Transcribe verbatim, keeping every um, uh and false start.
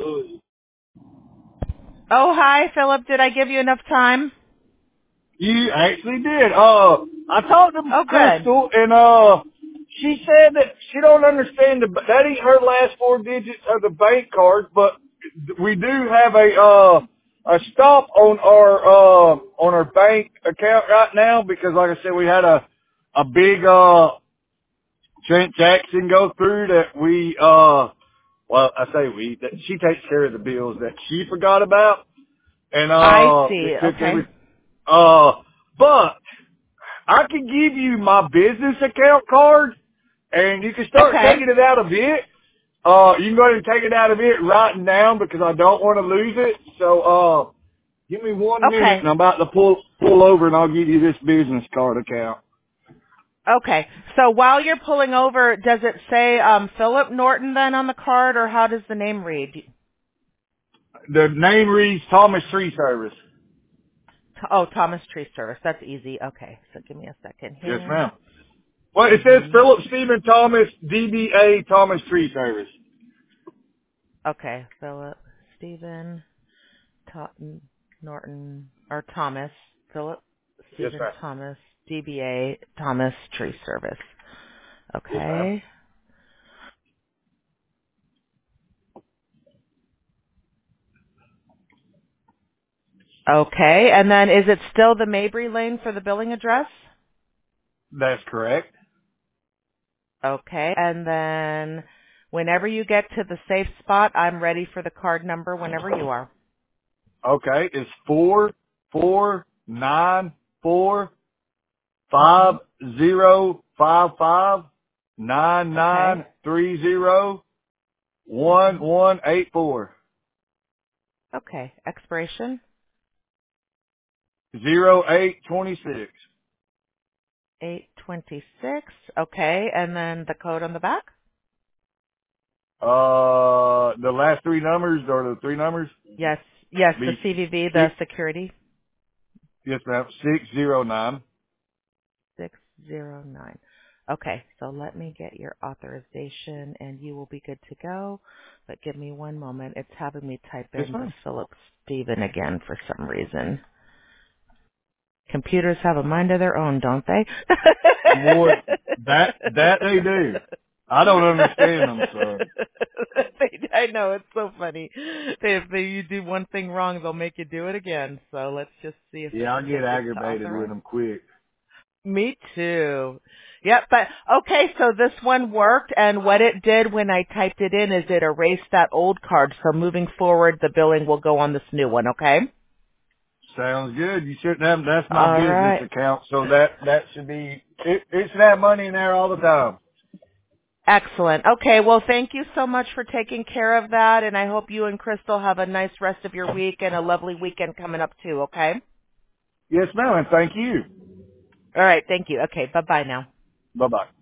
Oh, hi, Philip. Did I give you enough time? You actually did. Uh, I talked to Oh, good. Crystal, and uh, she said that she don't understand the that ain't her last four digits of the bank card, but we do have a uh a stop on our uh on our bank account right now because, like I said, we had a a big uh transaction go through that we uh well I say we that she takes care of the bills that she forgot about, and I uh see. it took Okay. every uh but I can give you my business account card, and you can start Okay. taking it out of it. Uh, you can go ahead and take it out of it right now because I don't want to lose it. So, uh, give me one minute, Okay. and I'm about to pull pull over, and I'll give you this business card account. Okay. So while you're pulling over, does it say um, Philip Norton then on the card, or how does the name read? T- The name reads Thomas Tree Service. Oh, Thomas Tree Service. That's easy. Okay. So give me a second Yes, here. ma'am. Well, it says Mm-hmm. Philip Stephen Thomas, D B A Thomas Tree Service. Okay. Philip, Stephen, Totten, Norton, or Thomas. Philip, Yes, Stephen, ma'am. Thomas, D B A, Thomas Tree Service. Yes, ma'am. Okay. Okay. And then is it still the Mabry Lane for the billing address? That's correct. Okay. And then whenever you get to the safe spot, I'm ready for the card number whenever you are. Okay, it's four four nine four hmm five zero five five nine Okay. nine three zero one hmm one eight four Okay. Expiration zero eight twenty six. eight twenty-six. Okay. And then the code on the back? Uh, the last three numbers or the three numbers Yes. Yes. The be C V V, the six. security. Yes, ma'am. Six zero nine. six zero nine. Okay, so let me get your authorization and you will be good to go. But give me one moment. It's having me type Yes, in the ma'am. Philip Stephen again for some reason. Computers have a mind of their own, don't they? Boy, that that they do. I don't understand them, so They- I know, it's so funny. They, if they, you do one thing wrong, they'll make you do it again. So let's just see if it yeah, I get hits it to aggravated with authorize. them quick. Me too. Yep, but okay, so this one worked, and what it did when I typed it in is it erased that old card, so moving forward, the billing will go on this new one, okay? Sounds good. You shouldn't have. That's my All business right. account, so that that should be. It, it should have money in there all the time. Excellent. Okay, well, thank you so much for taking care of that, and I hope you and Crystal have a nice rest of your week and a lovely weekend coming up too, okay? Yes, ma'am. And thank you. All right, thank you. Okay, bye-bye now. Bye bye.